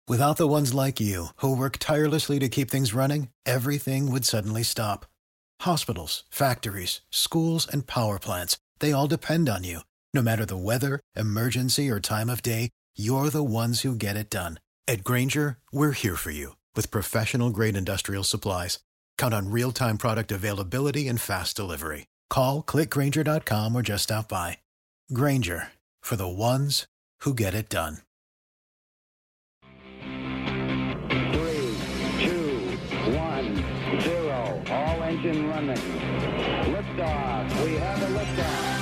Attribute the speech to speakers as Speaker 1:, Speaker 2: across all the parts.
Speaker 1: Without the ones like you, who work tirelessly to keep things running, everything would suddenly stop. Hospitals, factories, schools, and power plants, they all depend on you. No matter the weather, emergency, or time of day, you're the ones who get it done. At Grainger, we're here for you with professional-grade industrial supplies. Count on real-time product availability and fast delivery. Call, clickgrainger.com, or just stop by. Grainger, for the ones who get it done.
Speaker 2: 3, 2, 1, 0. All engine running. Liftoff. We have a liftoff.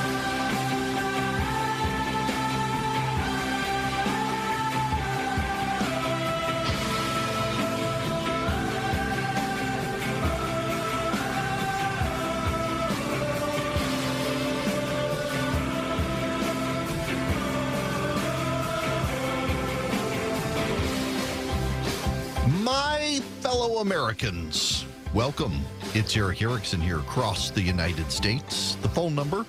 Speaker 3: My fellow Americans, welcome. It's Eric Erickson here across the United States. The phone number,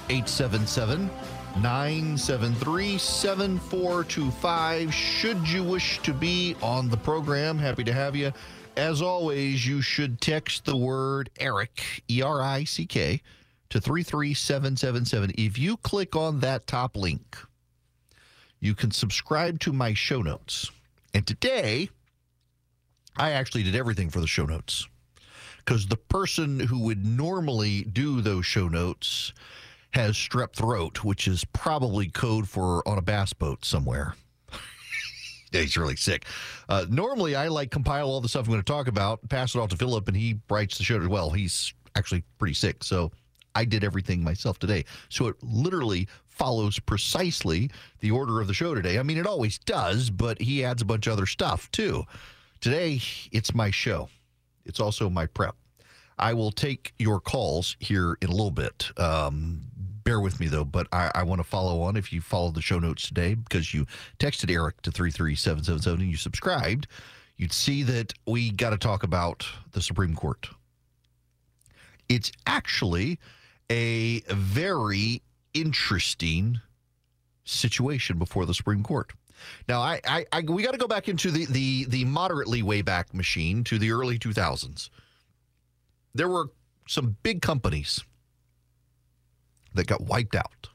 Speaker 3: 877-973-7425. Should you wish to be on the program, happy to have you. As always, you should text the word Eric, E-R-I-C-K, to 33777. If you click on that top link, you can subscribe to my show notes. And today, I actually did everything for the show notes because the person who would normally do those show notes has strep throat, which is probably code for on a bass boat somewhere. Yeah, he's really sick. Normally, I compile all the stuff I'm going to talk about, pass it off to Philip, and he writes the show as well. He's actually pretty sick, so I did everything myself today. So it literally follows precisely the order of the show today. I mean, it always does, but he adds a bunch of other stuff, too. Today, it's my show. It's also my prep. I will take your calls here in a little bit. Bear with me, though, but I want to follow on. If you followed the show notes today because you texted Eric to 33777 and you subscribed, you'd see that we got to talk about the Supreme Court. It's actually a very interesting situation before the Supreme Court. Now, we got to go back into the moderately way back machine to the early 2000s. There were some big companies that got wiped out.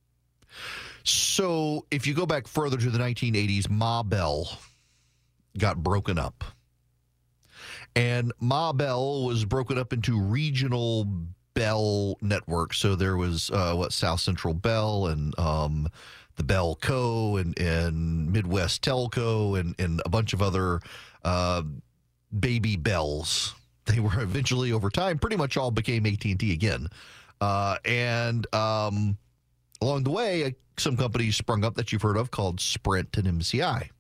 Speaker 3: So if you go back further to the 1980s, Ma Bell got broken up. And Ma Bell was broken up into regional Bell networks. So there was, South Central Bell and the Bell Co. and Midwest Telco and a bunch of other baby bells. They were eventually, over time, pretty much all became AT&T again. And along the way, some companies sprung up that you've heard of called Sprint and MCI.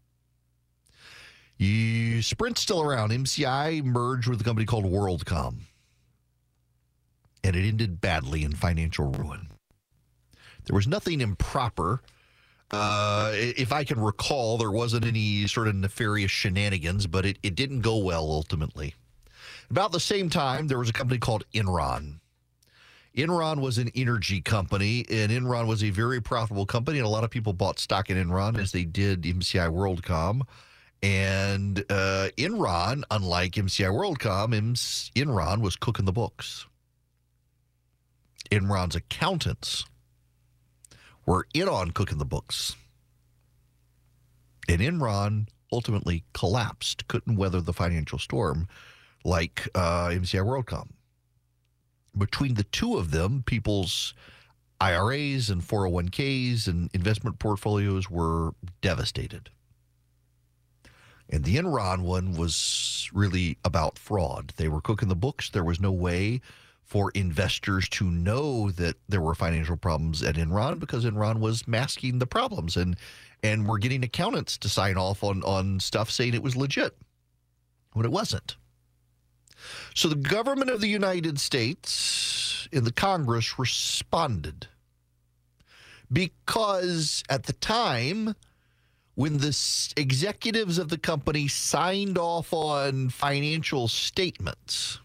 Speaker 3: Sprint's still around. MCI merged with a company called WorldCom. And it ended badly in financial ruin. There was nothing improper. If I can recall, there wasn't any sort of nefarious shenanigans, but it didn't go well ultimately. About the same time, there was a company called Enron. Enron was an energy company, and Enron was a very profitable company, and a lot of people bought stock in Enron as they did MCI WorldCom. And Enron, unlike MCI WorldCom, Enron was cooking the books. Enron's accountants were in on cooking the books. And Enron ultimately collapsed, couldn't weather the financial storm like MCI WorldCom. Between the two of them, people's IRAs and 401ks and investment portfolios were devastated. And the Enron one was really about fraud. They were cooking the books. There was no way for investors to know that there were financial problems at Enron because Enron was masking the problems and were getting accountants to sign off on stuff saying it was legit when it wasn't. So the government of the United States and the Congress responded because at the time when the executives of the company signed off on financial statements,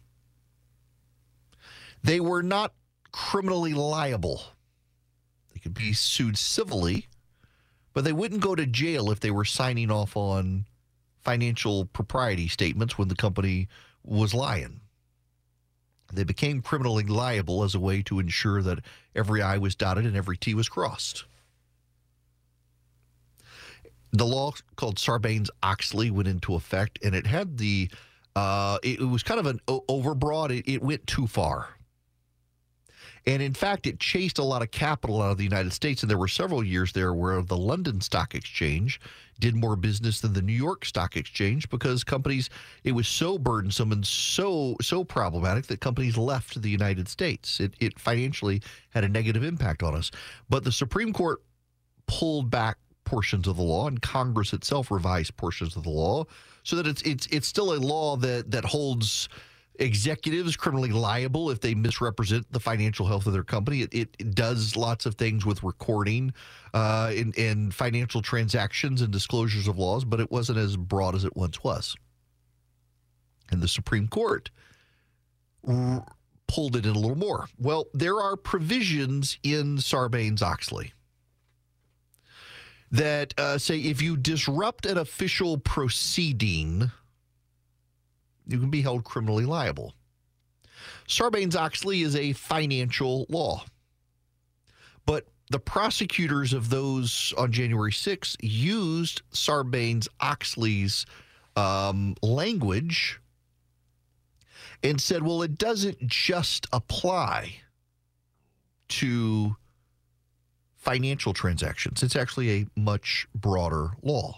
Speaker 3: they were not criminally liable. They could be sued civilly, but they wouldn't go to jail if they were signing off on financial propriety statements when the company was lying. They became criminally liable as a way to ensure that every I was dotted and every T was crossed. The law called Sarbanes-Oxley went into effect, and it had it was kind of an overbroad. It went too far. And in fact, it chased a lot of capital out of the United States. And there were several years there where the London Stock Exchange did more business than the New York Stock Exchange because companies, it was so burdensome and so problematic that companies left the United States. It financially had a negative impact on us. But the Supreme Court pulled back portions of the law, and Congress itself revised portions of the law so that it's still a law that holds executives criminally liable if they misrepresent the financial health of their company. It does lots of things with recording in financial transactions and disclosures of laws, but it wasn't as broad as it once was. And the Supreme Court pulled it in a little more. Well, there are provisions in Sarbanes-Oxley that say if you disrupt an official proceeding, you can be held criminally liable. Sarbanes-Oxley is a financial law. But the prosecutors of those on January 6th used Sarbanes-Oxley's language and said, well, it doesn't just apply to financial transactions. It's actually a much broader law.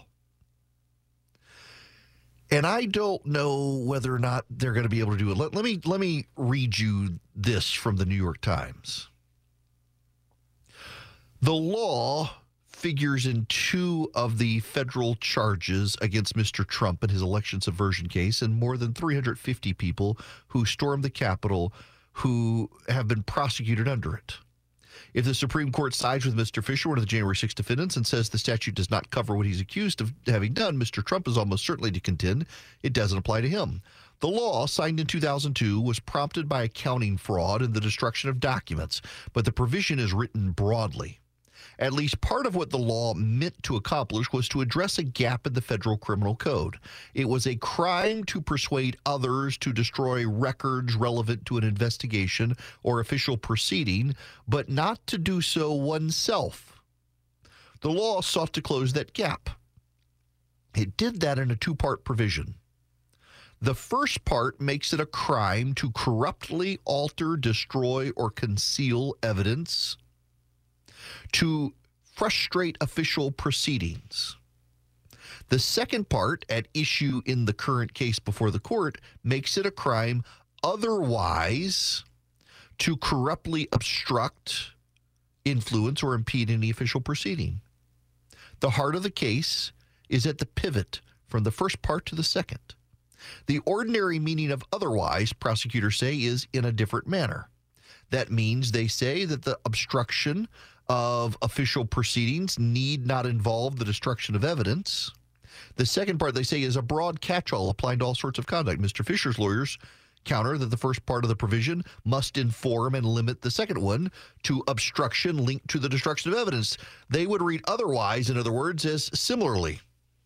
Speaker 3: And I don't know whether or not they're going to be able to do it. Let me read you this from the New York Times. The law figures in 2 of the federal charges against Mr. Trump in his election subversion case, and more than 350 people who stormed the Capitol who have been prosecuted under it. If the Supreme Court sides with Mr. Fisher, one of the January 6 defendants, and says the statute does not cover what he's accused of having done, Mr. Trump is almost certainly to contend it doesn't apply to him. The law, signed in 2002, was prompted by accounting fraud and the destruction of documents, but the provision is written broadly. At least part of what the law meant to accomplish was to address a gap in the federal criminal code. It was a crime to persuade others to destroy records relevant to an investigation or official proceeding, but not to do so oneself. The law sought to close that gap. It did that in a 2-part provision. The first part makes it a crime to corruptly alter, destroy, or conceal evidence to frustrate official proceedings. The second part, at issue in the current case before the court, makes it a crime otherwise to corruptly obstruct, influence, or impede any official proceeding. The heart of the case is at the pivot from the first part to the second. The ordinary meaning of otherwise, prosecutors say, is in a different manner. That means they say that the obstruction of official proceedings need not involve the destruction of evidence. The second part, they say, is a broad catch-all applying to all sorts of conduct. Mr. Fisher's lawyers counter that the first part of the provision must inform and limit the second one to obstruction linked to the destruction of evidence. They would read otherwise, in other words, as similarly.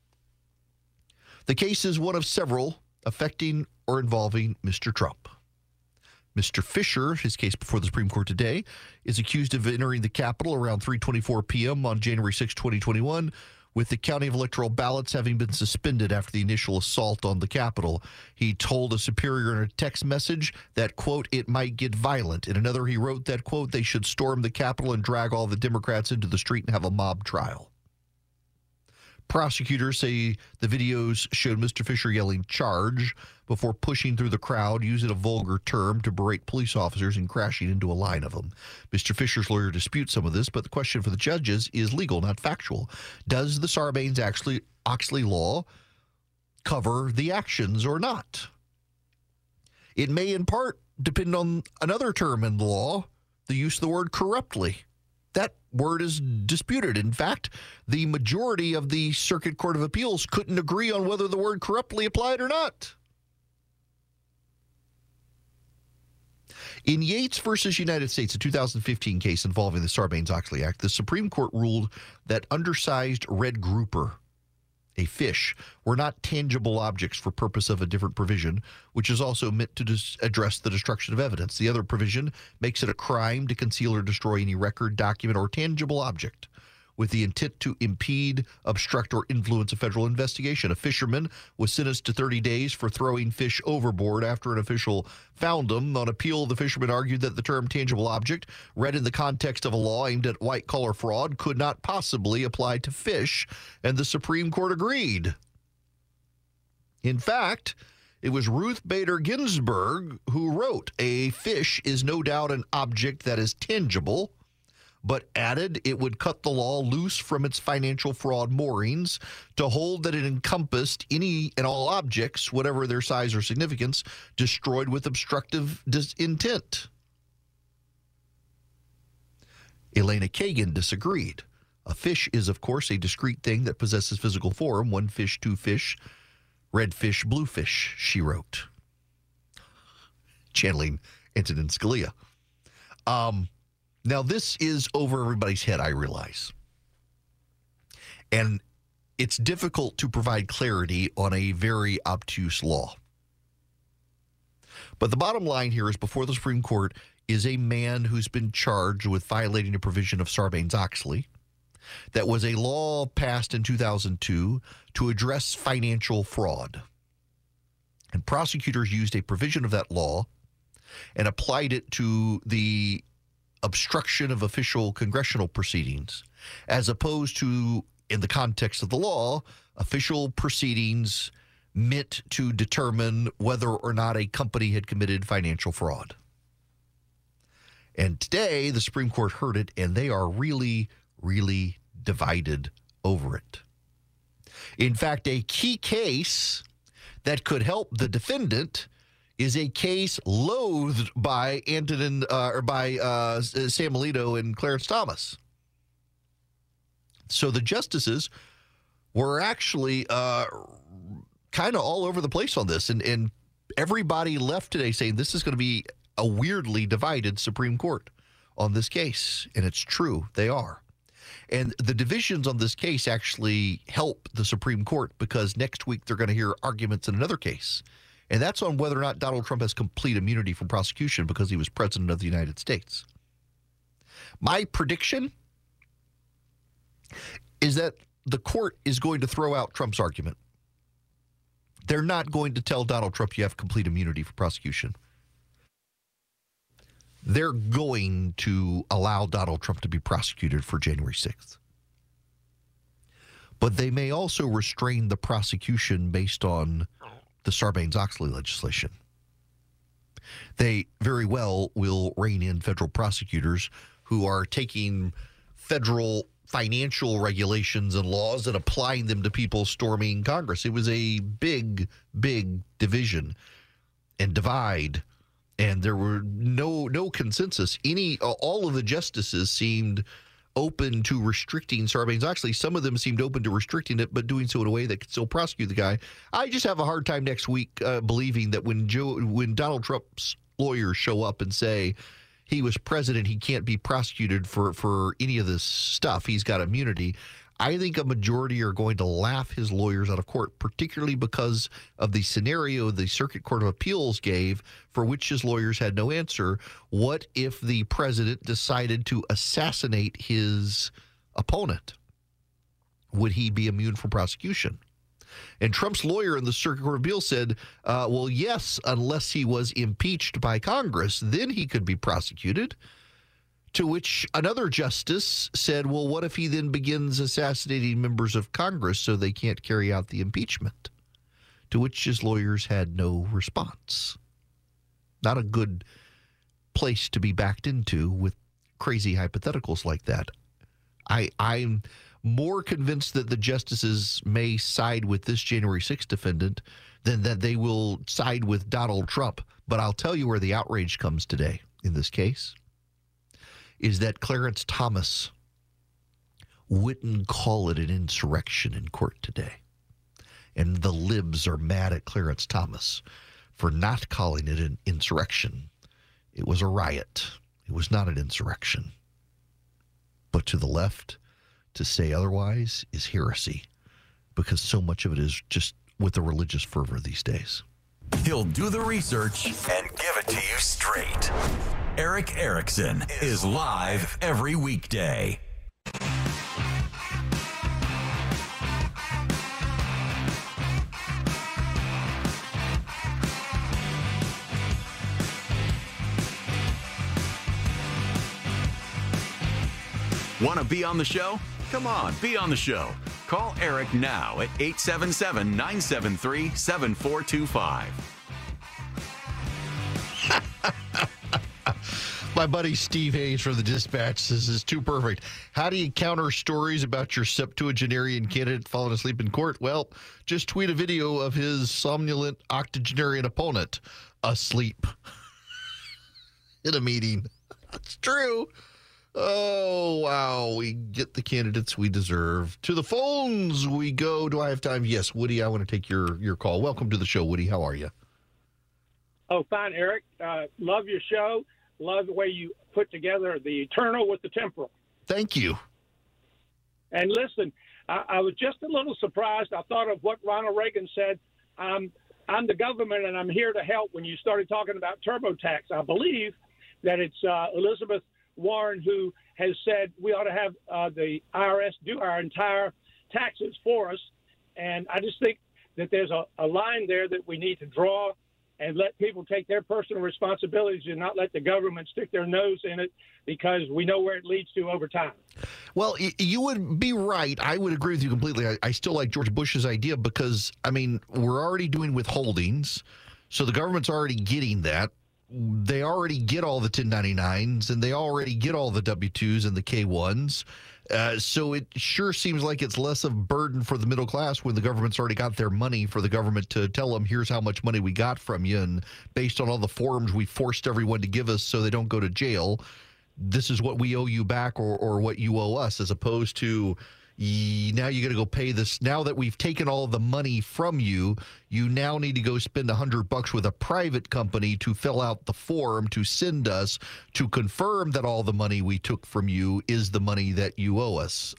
Speaker 3: The case is one of several affecting or involving Mr. Trump. Mr. Fisher, his case before the Supreme Court today, is accused of entering the Capitol around 3:24 p.m. on January 6, 2021, with the counting of electoral ballots having been suspended after the initial assault on the Capitol. He told a superior in a text message that, quote, it might get violent. In another, he wrote that, quote, they should storm the Capitol and drag all the Democrats into the street and have a mob trial. Prosecutors say the videos showed Mr. Fisher yelling charge before pushing through the crowd, using a vulgar term to berate police officers and crashing into a line of them. Mr. Fisher's lawyer disputes some of this, but the question for the judges is legal, not factual. Does the Sarbanes-Oxley law cover the actions or not? It may in part depend on another term in the law, the use of the word corruptly. That word is disputed. In fact, the majority of the Circuit Court of Appeals couldn't agree on whether the word corruptly applied or not. In Yates versus United States, a 2015 case involving the Sarbanes-Oxley Act, the Supreme Court ruled that undersized red grouper, a fish, were not tangible objects for purpose of a different provision, which is also meant to address the destruction of evidence. The other provision makes it a crime to conceal or destroy any record, document, or tangible object with the intent to impede, obstruct, or influence a federal investigation. A fisherman was sentenced to 30 days for throwing fish overboard after an official found him. On appeal, the fisherman argued that the term tangible object, read in the context of a law aimed at white-collar fraud, could not possibly apply to fish, and the Supreme Court agreed. In fact, it was Ruth Bader Ginsburg who wrote, "A fish is no doubt an object that is tangible," but added it would cut the law loose from its financial fraud moorings to hold that it encompassed any and all objects, whatever their size or significance, destroyed with obstructive intent. Elena Kagan disagreed. A fish is, of course, a discrete thing that possesses physical form. One fish, two fish, red fish, blue fish, she wrote. Channeling Antonin Scalia. Now, this is over everybody's head, I realize. And it's difficult to provide clarity on a very obtuse law. But the bottom line here is before the Supreme Court is a man who's been charged with violating a provision of Sarbanes-Oxley that was a law passed in 2002 to address financial fraud. And prosecutors used a provision of that law and applied it to the obstruction of official congressional proceedings, as opposed to, in the context of the law, official proceedings meant to determine whether or not a company had committed financial fraud. And today, the Supreme Court heard it, and they are really, really divided over it. In fact, a key case that could help the defendant is a case loathed by Sam Alito and Clarence Thomas. So the justices were actually kind of all over the place on this, and everybody left today saying this is going to be a weirdly divided Supreme Court on this case, and it's true, they are. And the divisions on this case actually help the Supreme Court because next week they're going to hear arguments in another case. And that's on whether or not Donald Trump has complete immunity from prosecution because he was president of the United States. My prediction is that the court is going to throw out Trump's argument. They're not going to tell Donald Trump you have complete immunity for prosecution. They're going to allow Donald Trump to be prosecuted for January 6th. But they may also restrain the prosecution based on the Sarbanes-Oxley legislation. They very well will rein in federal prosecutors who are taking federal financial regulations and laws and applying them to people storming Congress. It was a big, big division and divide, and there were no consensus. All of the justices seemed open to restricting Sarbanes-Oxley. Some of them seemed open to restricting it, but doing so in a way that could still prosecute the guy. I just have a hard time next week believing that when Donald Trump's lawyers show up and say he was president, he can't be prosecuted for any of this stuff, he's got immunity, I think a majority are going to laugh his lawyers out of court, particularly because of the scenario the Circuit Court of Appeals gave for which his lawyers had no answer. What if the president decided to assassinate his opponent? Would he be immune from prosecution? And Trump's lawyer in the Circuit Court of Appeals said, well, yes, unless he was impeached by Congress, then he could be prosecuted. To which another justice said, well, what if he then begins assassinating members of Congress so they can't carry out the impeachment? To which his lawyers had no response. Not a good place to be backed into with crazy hypotheticals like that. I'm more convinced that the justices may side with this January 6th defendant than that they will side with Donald Trump. But I'll tell you where the outrage comes today in this case. Is that Clarence Thomas wouldn't call it an insurrection in court today. And the libs are mad at Clarence Thomas for not calling it an insurrection. It was a riot. It was not an insurrection. But to the left, to say otherwise is heresy, because so much of it is just with the religious fervor these days.
Speaker 4: He'll do the research and give it to you straight. Eric Erickson is live every weekday. Want to be on the show? Come on, be on the show. Call Eric now at 877-973-7425.
Speaker 3: My buddy Steve Hayes from the Dispatch says, "This is too perfect. How do you counter stories about your septuagenarian candidate falling asleep in court? Well, just tweet a video of his somnolent octogenarian opponent asleep in a meeting." That's true. Oh, wow. We get the candidates we deserve. To the phones we go. Do I have time? Yes, Woody, I want to take your call. Welcome to the show, Woody. How are you?
Speaker 5: Oh, fine, Eric. Love your show. Love the way you put together the eternal with the temporal.
Speaker 3: Thank you.
Speaker 5: And listen, I was just a little surprised. I thought of what Ronald Reagan said. I'm the government, and I'm here to help. When you started talking about TurboTax, I believe that it's Elizabeth Warren who has said we ought to have the IRS do our entire taxes for us. And I just think that there's a line there that we need to draw and let people take their personal responsibilities and not let the government stick their nose in it, because we know where it leads to over time.
Speaker 3: Well, you would be right. I would agree with you completely. I still like George Bush's idea because, I mean, we're already doing withholdings, so the government's already getting that. They already get all the 1099s, and they already get all the W-2s and the K-1s. So it sure seems like it's less of a burden for the middle class when the government's already got their money for the government to tell them, here's how much money we got from you. And based on all the forms we forced everyone to give us so they don't go to jail, this is what we owe you back or what you owe us, as opposed to now you got to go pay this. Now that we've taken all of the money from you, you now need to go spend $100 with a private company to fill out the form to send us to confirm that all the money we took from you is the money that you owe us.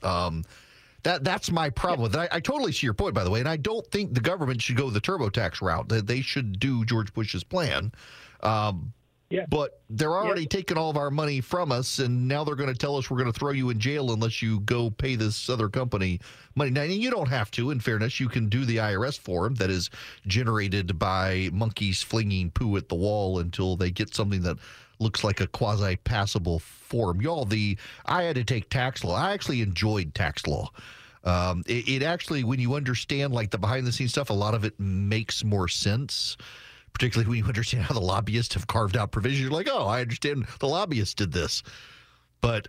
Speaker 3: That's my problem with it. I totally see your point, by the way, and I don't think the government should go the TurboTax route. They should do George Bush's plan.
Speaker 5: Yeah.
Speaker 3: But they're already taking all of our money from us, and now they're going to tell us we're going to throw you in jail unless you go pay this other company money. Now, you don't have to, in fairness. You can do the IRS form that is generated by monkeys flinging poo at the wall until they get something that looks like a quasi-passable form. I had to take tax law. I actually enjoyed tax law. It actually, when you understand like the behind-the-scenes stuff, a lot of it makes more sense. Particularly when you understand how the lobbyists have carved out provisions. You're like, oh, I understand the lobbyists did this. But,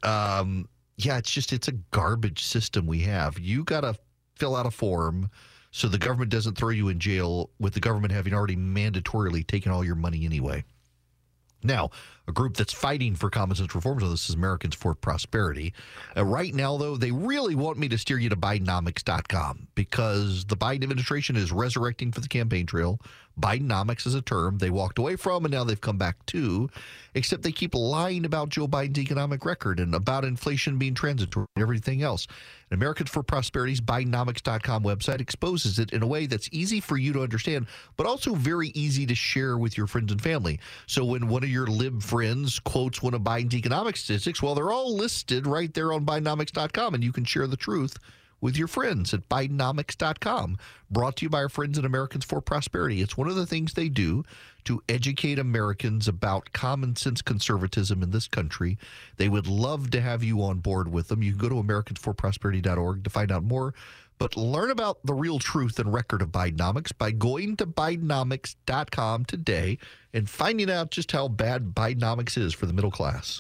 Speaker 3: it's a garbage system we have. You got to fill out a form so the government doesn't throw you in jail with the government having already mandatorily taken all your money anyway. Now, a group that's fighting for common sense reforms on this is Americans for Prosperity. Right now, though, they really want me to steer you to Bidenomics.com because the Biden administration is resurrecting for the campaign trail. Bidenomics is a term they walked away from, and now they've come back to, except they keep lying about Joe Biden's economic record and about inflation being transitory and everything else. And Americans for Prosperity's Bidenomics.com website exposes it in a way that's easy for you to understand, but also very easy to share with your friends and family. So when one of your lib friends quotes one of Biden's economic statistics, well, they're all listed right there on Bidenomics.com, and you can share the truth with your friends at Bidenomics.com. Brought to you by our friends at Americans for Prosperity. It's one of the things they do to educate Americans about common sense conservatism in this country. They would love to have you on board with them. You can go to AmericansForProsperity.org to find out more. But learn about the real truth and record of Bidenomics by going to Bidenomics.com today and finding out just how bad Bidenomics is for the middle class.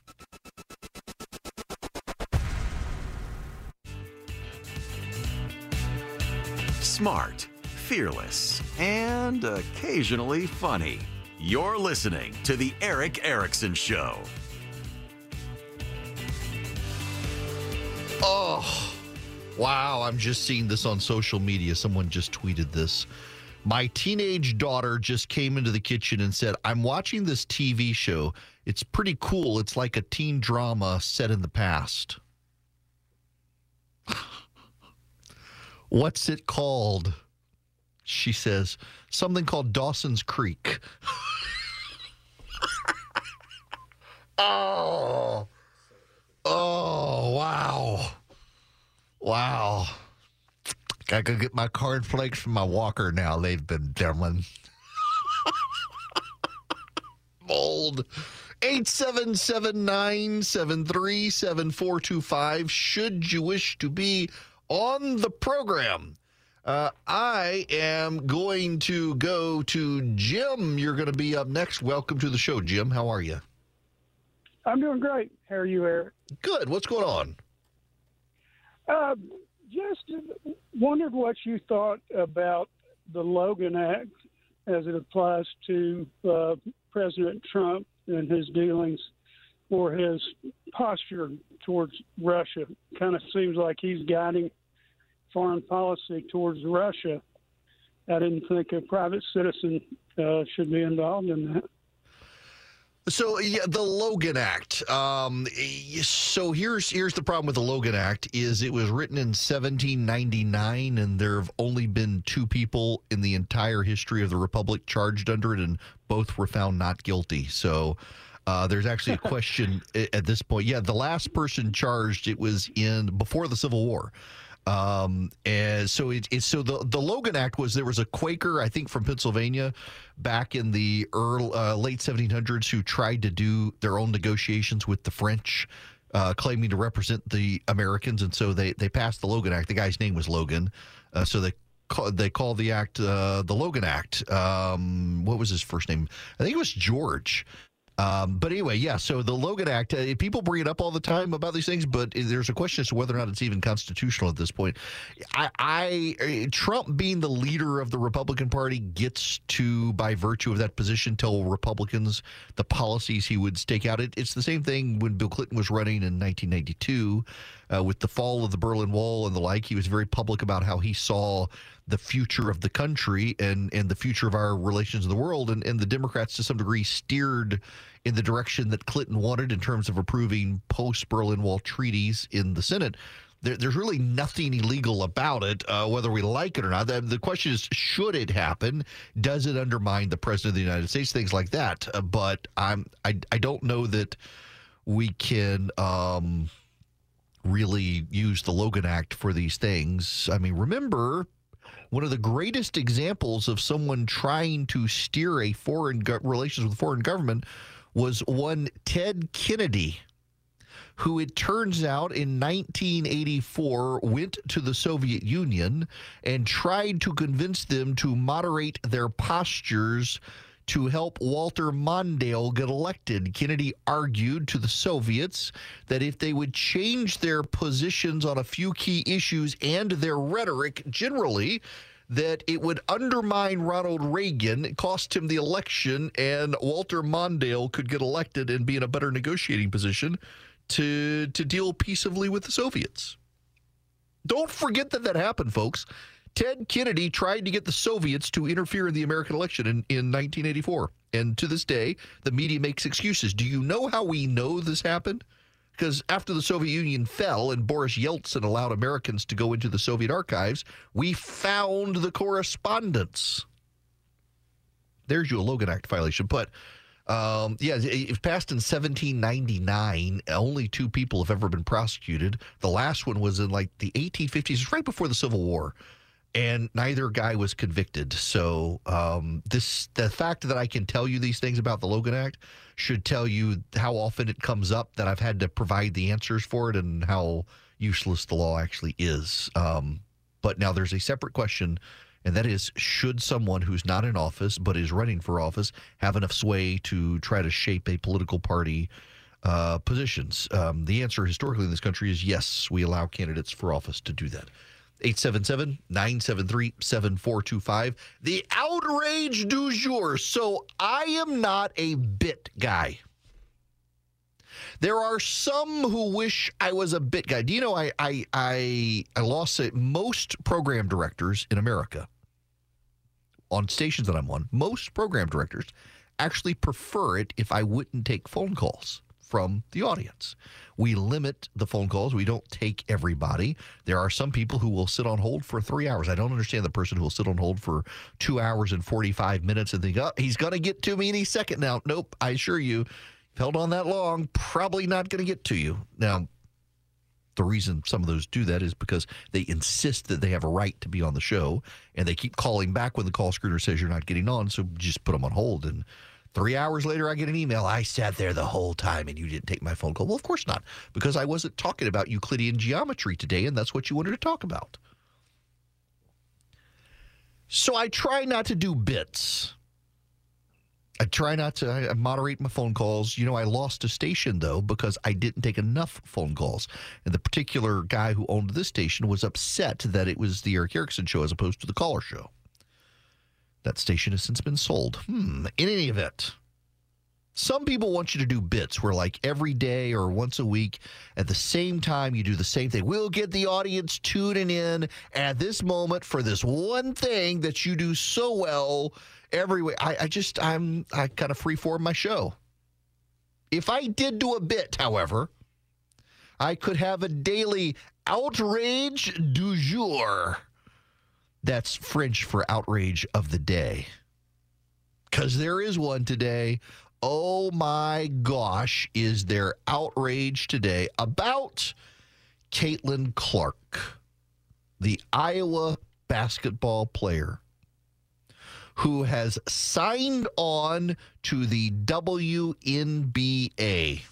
Speaker 4: Smart, fearless, and occasionally funny. You're listening to The Eric Erickson Show.
Speaker 3: Oh, wow. I'm just seeing this on social media. Someone just tweeted this. My teenage daughter just came into the kitchen and said, I'm watching this TV show. It's pretty cool. It's like a teen drama set in the past. What's it called? She says, something called Dawson's Creek. Oh, wow. Wow. Gotta go get my cornflakes from my walker now, ladies and gentlemen. Bold. 877-973-7425. Should you wish to be on the program? I am going to go to Jim. You're going to be up next. Welcome to the show, Jim. How are you?
Speaker 6: I'm doing great. How are you, Eric?
Speaker 3: Good. What's going on?
Speaker 6: Just wondered what you thought about the Logan Act as it applies to President Trump and his dealings or his posture towards Russia. Kind of seems like he's guiding foreign policy towards Russia. I didn't think a private citizen should be involved in that.
Speaker 3: So, yeah, the Logan Act. So here's the problem with the Logan Act is it was written in 1799, and there have only been two people in the entire history of the Republic charged under it, and both were found not guilty. So there's actually a question at this point. Yeah, the last person charged, it was before the Civil War. And so the Logan Act there was a Quaker, I think from Pennsylvania back in the late 1700s who tried to do their own negotiations with the French, claiming to represent the Americans. And so they passed the Logan Act. The guy's name was Logan. So they called the act, the Logan Act. What was his first name? I think it was George. But anyway, yeah, so the Logan Act, people bring it up all the time about these things, but there's a question as to whether or not it's even constitutional at this point. Trump being the leader of the Republican Party gets to, by virtue of that position, tell Republicans the policies he would stake out. It's the same thing when Bill Clinton was running in 1992 with the fall of the Berlin Wall and the like. He was very public about how he saw the future of the country and the future of our relations in the world. And the Democrats, to some degree, steered in the direction that Clinton wanted in terms of approving post-Berlin Wall treaties in the Senate. There's really nothing illegal about it, whether we like it or not. The question is, should it happen? Does it undermine the President of the United States? Things like that. But I don't know that we can really use the Logan Act for these things. I mean, remember, one of the greatest examples of someone trying to steer a relations with a foreign government was one Ted Kennedy, who it turns out in 1984 went to the Soviet Union and tried to convince them to moderate their postures to help Walter Mondale get elected. Kennedy argued to the Soviets that if they would change their positions on a few key issues and their rhetoric generally, that it would undermine Ronald Reagan, cost him the election, and Walter Mondale could get elected and be in a better negotiating position to deal peaceably with the Soviets. Don't forget that happened, folks. Ted Kennedy tried to get the Soviets to interfere in the American election in 1984. And to this day, the media makes excuses. Do you know how we know this happened? Because after the Soviet Union fell and Boris Yeltsin allowed Americans to go into the Soviet archives, we found the correspondence. There's you a Logan Act violation. But, it passed in 1799. Only two people have ever been prosecuted. The last one was in, like, the 1850s, right before the Civil War. And neither guy was convicted. So the fact that I can tell you these things about the Logan Act should tell you how often it comes up that I've had to provide the answers for it and how useless the law actually is. But now there's a separate question, and that is, should someone who's not in office but is running for office have enough sway to try to shape a political party positions? The answer historically in this country is yes, we allow candidates for office to do that. 877-973-7425. The outrage du jour. So I am not a bit guy. There are some who wish I was a bit guy. Do you know I lost most program directors in America on stations that I'm on, most program directors actually prefer it if I wouldn't take phone calls. from the audience. We limit the phone calls. We don't take everybody. There are some people who will sit on hold for 3 hours. I don't understand the person who will sit on hold for 2 hours and 45 minutes and think, oh, he's going to get to me any second now. Nope, I assure you, held on that long, probably not going to get to you. Now, the reason some of those do that is because they insist that they have a right to be on the show, and they keep calling back when the call screener says you're not getting on, so just put them on hold. And 3 hours later, I get an email. I sat there the whole time, and you didn't take my phone call. Well, of course not, because I wasn't talking about Euclidean geometry today, and that's what you wanted to talk about. So I try not to do bits. I try not to I moderate my phone calls. You know, I lost a station, though, because I didn't take enough phone calls. And the particular guy who owned this station was upset that it was the Eric Erickson show as opposed to the caller show. That station has since been sold. In any event, some people want you to do bits where, like, every day or once a week at the same time you do the same thing. We'll get the audience tuning in at this moment for this one thing that you do so well every week. I kind of freeform my show. If I did do a bit, however, I could have a daily outrage du jour. That's French for outrage of the day. Because there is one today. Oh my gosh, is there outrage today about Caitlin Clark, the Iowa basketball player who has signed on to the WNBA.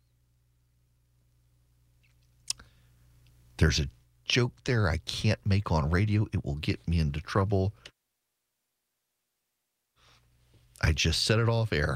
Speaker 3: There's a joke there I can't make on radio. It will get me into trouble. I just said it off air.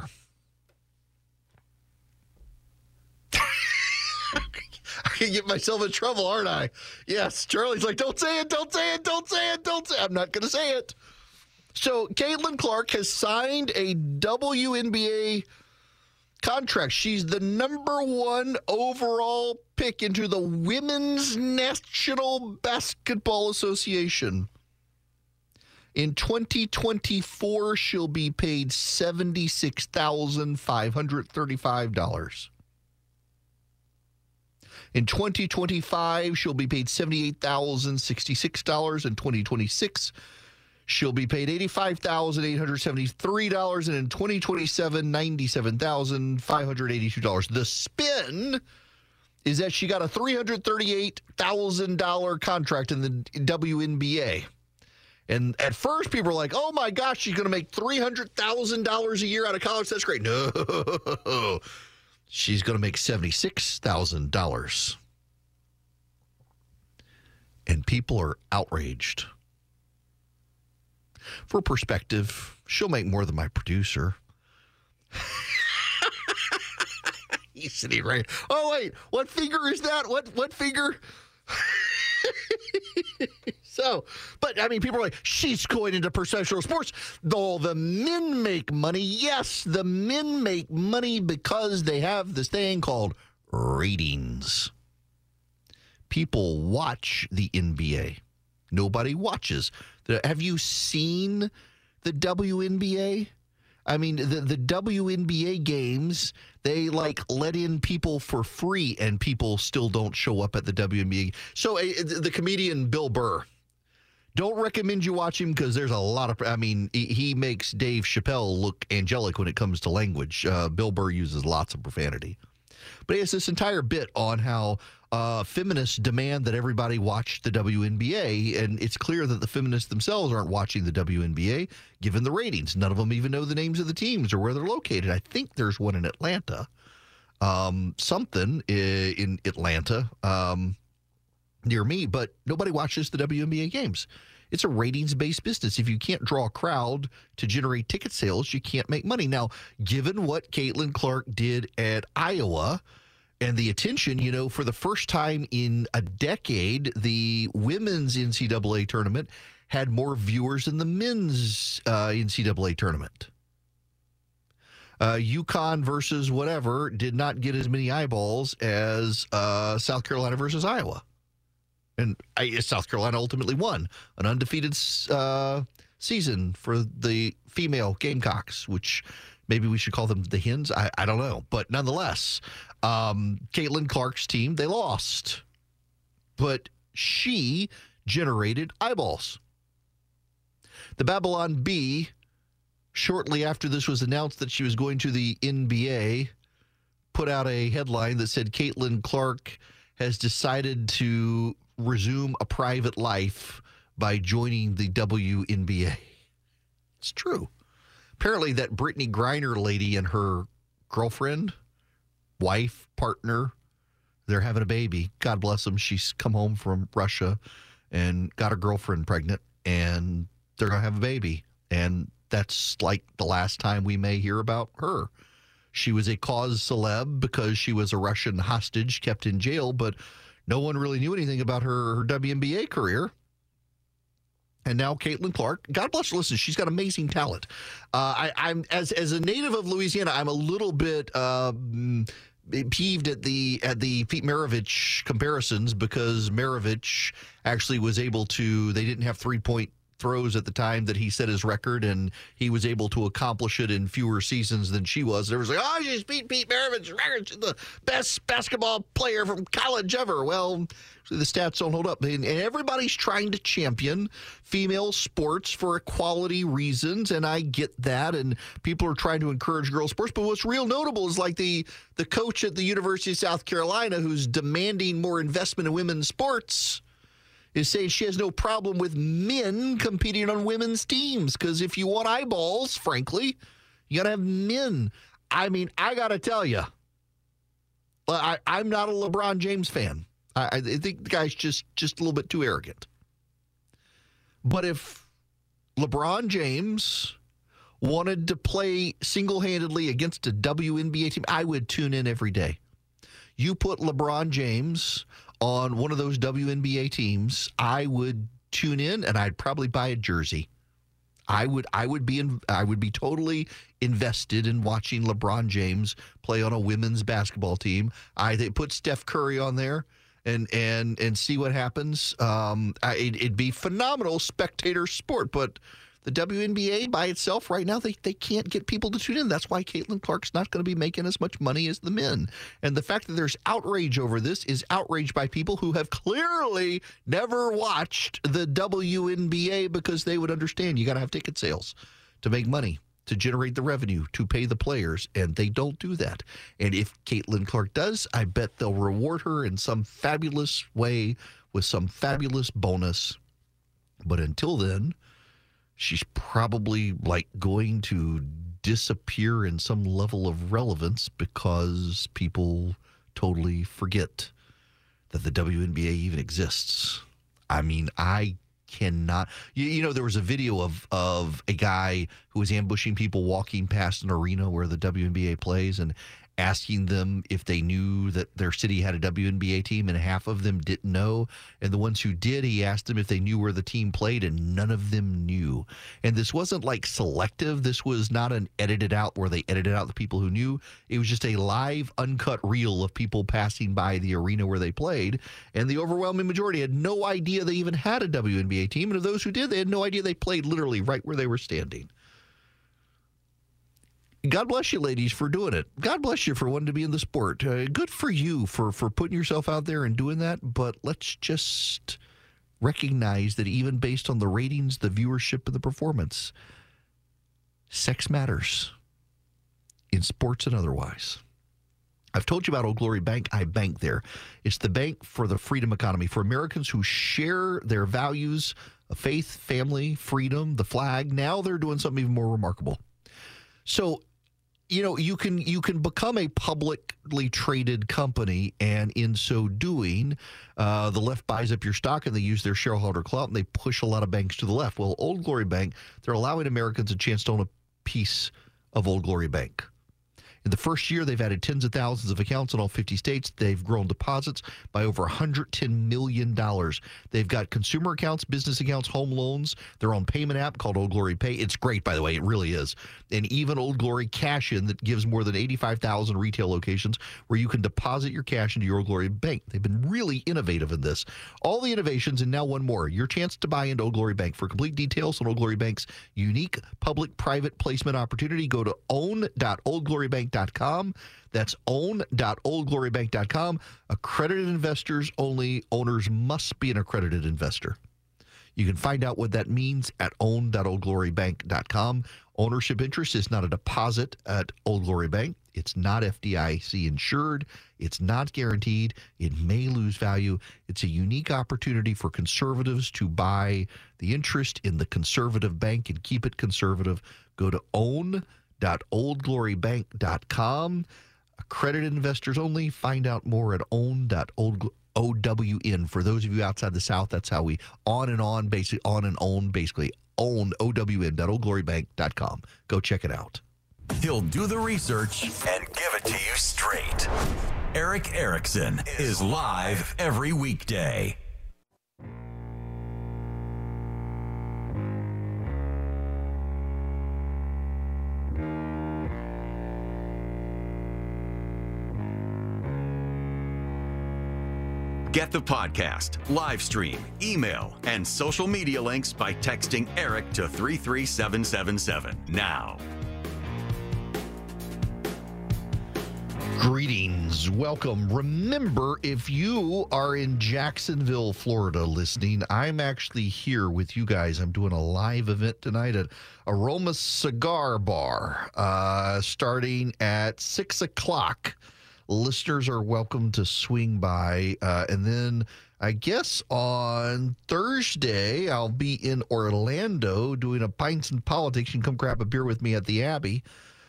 Speaker 3: I can get myself in trouble, aren't I? Yes, Charlie's like, don't say it, don't say it, don't say it, don't say it. I'm not going to say it. So Caitlin Clark has signed a WNBA contract. She's the #1 overall pick into the Women's National Basketball Association. In 2024, she'll be paid $76,535. In 2025, she'll be paid $78,066. In 2026, she'll be paid $85,873, and in 2027, $97,582. The spin is that she got a $338,000 contract in the WNBA. And at first, people were like, oh, my gosh, she's going to make $300,000 a year out of college. That's great. No, she's going to make $76,000. And people are outraged. For perspective, she'll make more than my producer. He's sitting right. Oh, wait. What figure is that? What figure? So, but I mean, people are like, she's going into professional sports. Though the men make money. Yes, the men make money because they have this thing called ratings. People watch the NBA. Nobody watches. Have you seen the WNBA? I mean, the WNBA games, they like let in people for free, and people still don't show up at the WNBA. So the comedian Bill Burr, don't recommend you watch him because there's a lot of, I mean, he makes Dave Chappelle look angelic when it comes to language. Bill Burr uses lots of profanity. But he has this entire bit on how feminists demand that everybody watch the WNBA, and it's clear that the feminists themselves aren't watching the WNBA, given the ratings. None of them even know the names of the teams or where they're located. I think there's one in Atlanta, something in Atlanta near me, but nobody watches the WNBA games. It's a ratings-based business. If you can't draw a crowd to generate ticket sales, you can't make money. Now, given what Caitlin Clark did at Iowa and the attention, you know, for the first time in a decade, the women's NCAA tournament had more viewers than the men's NCAA tournament. UConn versus whatever did not get as many eyeballs as South Carolina versus Iowa. And South Carolina ultimately won an undefeated season for the female Gamecocks, which Maybe we should call them the Hens. I don't know. But nonetheless, Caitlin Clark's team, they lost. But she generated eyeballs. The Babylon Bee, shortly after this was announced that she was going to the NBA, put out a headline that said Caitlin Clark has decided to resume a private life by joining the WNBA. It's true. Apparently that Brittany Griner lady and her girlfriend, wife, partner, they're having a baby. God bless them. She's come home from Russia and got her girlfriend pregnant, and they're going to have a baby. And that's like the last time we may hear about her. She was a cause celeb because she was a Russian hostage kept in jail, but no one really knew anything about her WNBA career. And now Caitlin Clark, God bless her. Listen, she's got amazing talent. I'm as a native of Louisiana, I'm a little bit peeved at the Pete Maravich comparisons because Maravich actually was able to. They didn't have 3-point throws at the time that he set his record, and he was able to accomplish it in fewer seasons than she was. There was like, oh, she's beat Pete Maravich's record. She's the best basketball player from college ever. Well, the stats don't hold up. And everybody's trying to champion female sports for equality reasons, and I get that. And people are trying to encourage girls' sports. But what's real notable is like the coach at the University of South Carolina who's demanding more investment in women's sports is saying she has no problem with men competing on women's teams because if you want eyeballs, frankly, you got to have men. I mean, I got to tell you, I'm not a LeBron James fan. I think the guy's just a little bit too arrogant. But if LeBron James wanted to play single-handedly against a WNBA team, I would tune in every day. You put LeBron James on one of those WNBA teams, I would tune in and I'd probably buy a jersey. I would be totally invested in watching LeBron James play on a women's basketball team. They put Steph Curry on there and see what happens. It'd be phenomenal spectator sport, but the WNBA by itself right now, they can't get people to tune in. That's why Caitlin Clark's not going to be making as much money as the men. And the fact that there's outrage over this is outrage by people who have clearly never watched the WNBA because they would understand you got to have ticket sales to make money, to generate the revenue, to pay the players, and they don't do that. And if Caitlin Clark does, I bet they'll reward her in some fabulous way with some fabulous bonus. But until then, she's probably like going to disappear in some level of relevance because people totally forget that the WNBA even exists. I mean, I cannot. You know, there was a video of a guy who was ambushing people walking past an arena where the WNBA plays and asking them if they knew that their city had a WNBA team, and half of them didn't know. And the ones who did, he asked them if they knew where the team played, and none of them knew. And this wasn't like selective. This was not an edited out where they edited out the people who knew. It was just a live, uncut reel of people passing by the arena where they played. And the overwhelming majority had no idea they even had a WNBA team. And of those who did, they had no idea they played literally right where they were standing. God bless you, ladies, for doing it. God bless you for wanting to be in the sport. Good for you for putting yourself out there and doing that. But let's just recognize that even based on the ratings, the viewership, and the performance, sex matters in sports and otherwise. I've told you about Old Glory Bank. I bank there. It's the bank for the freedom economy, for Americans who share their values of faith, family, freedom, the flag. Now they're doing something even more remarkable. So, you know, you can become a publicly traded company, and in so doing, the left buys up your stock and they use their shareholder clout and they push a lot of banks to the left. Well, Old Glory Bank, they're allowing Americans a chance to own a piece of Old Glory Bank. In the first year, they've added tens of thousands of accounts in all 50 states. They've grown deposits by over $110 million. They've got consumer accounts, business accounts, home loans, their own payment app called Old Glory Pay. It's great, by the way. It really is. And even Old Glory Cash In that gives more than 85,000 retail locations where you can deposit your cash into your Old Glory Bank. They've been really innovative in this. All the innovations, and now one more. Your chance to buy into Old Glory Bank. For complete details on Old Glory Bank's unique public-private placement opportunity, go to own.oldglorybank.com. That's own.oldglorybank.com. Accredited investors only. Owners must be an accredited investor. You can find out what that means at own.oldglorybank.com. Ownership interest is not a deposit at Old Glory Bank. It's not FDIC insured. It's not guaranteed. It may lose value. It's a unique opportunity for conservatives to buy the interest in the conservative bank and keep it conservative. Go to own.oldglorybank.com. Accredited investors only. Find out more at own.own. For those of you outside the South, that's how we on and on, basically on and own, basically own, own.oldglorybank.com. Go check it out.
Speaker 4: He'll do the research and give it to you straight. Erick Erickson is live every weekday. Get the podcast, live stream, email, and social media links by texting Eric to 33777 now.
Speaker 3: Greetings. Welcome. Remember, if you are in Jacksonville, Florida listening, I'm actually here with you guys. I'm doing a live event tonight at Aroma Cigar Bar starting at 6 o'clock. Listeners are welcome to swing by. And then I guess on Thursday, I'll be in Orlando doing a Pints and Politics. You can come grab a beer with me at the Abbey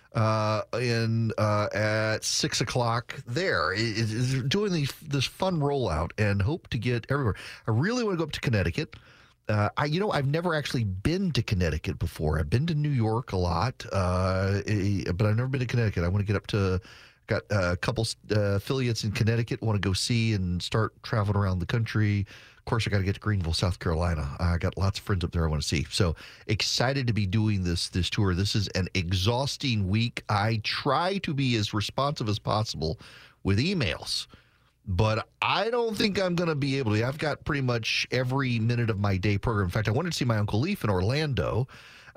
Speaker 3: at 6 o'clock there. Doing this fun rollout and hope to get everywhere. I really want to go up to Connecticut. I've never actually been to Connecticut before. I've been to New York a lot, but I've never been to Connecticut. I want to get up to... Got a couple affiliates in Connecticut, want to go see and start traveling around the country. Of course, I got to get to Greenville, South Carolina. I got lots of friends up there I want to see. So excited to be doing this tour. This is an exhausting week. I try to be as responsive as possible with emails, but I don't think I'm going to be able to. I've got pretty much every minute of my day program. In fact, I wanted to see my Uncle Leaf in Orlando.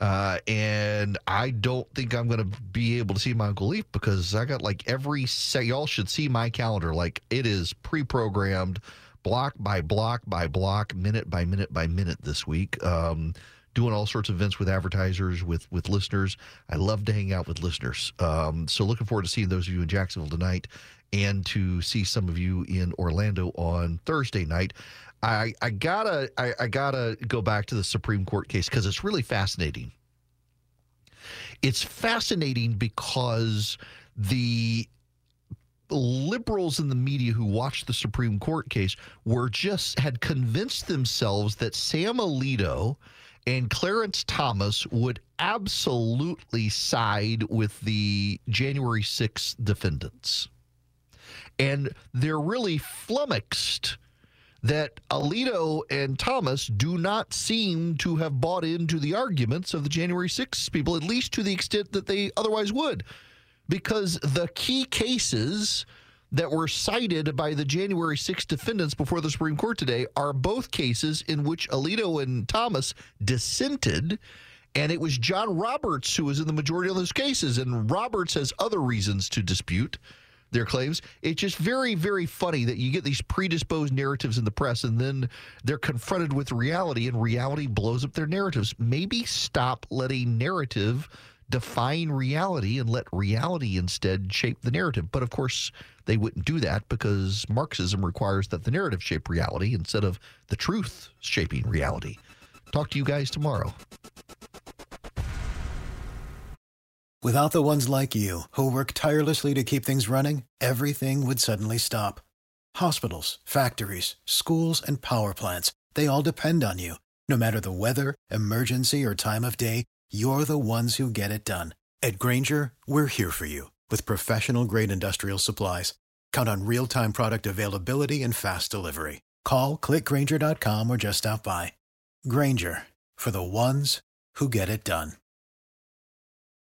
Speaker 3: And I don't think I'm going to be able to see my Uncle Leaf because I got like y'all should see my calendar. Like it is pre-programmed block by block by block, minute by minute by minute this week. Doing all sorts of events with advertisers, with listeners. I love to hang out with listeners. So looking forward to seeing those of you in Jacksonville tonight and to see some of you in Orlando on Thursday night. I gotta go back to the Supreme Court case because it's really fascinating. It's fascinating because the liberals in the media who watched the Supreme Court case had convinced themselves that Sam Alito and Clarence Thomas would absolutely side with the January 6th defendants. And they're really flummoxed that Alito and Thomas do not seem to have bought into the arguments of the January 6th people, at least to the extent that they otherwise would. Because the key cases that were cited by the January 6th defendants before the Supreme Court today are both cases in which Alito and Thomas dissented, and it was John Roberts who was in the majority of those cases, and Roberts has other reasons to dispute their claims. It's just very, very funny that you get these predisposed narratives in the press and then they're confronted with reality and reality blows up their narratives. Maybe stop letting narrative define reality and let reality instead shape the narrative. But of course, they wouldn't do that because Marxism requires that the narrative shape reality instead of the truth shaping reality. Talk to you guys tomorrow.
Speaker 1: Without the ones like you, who work tirelessly to keep things running, everything would suddenly stop. Hospitals, factories, schools, and power plants, they all depend on you. No matter the weather, emergency, or time of day, you're the ones who get it done. At Grainger, we're here for you with professional-grade industrial supplies, count on real-time product availability and fast delivery. Call, click Grainger.com, or just stop by. Grainger, for the ones who get it done.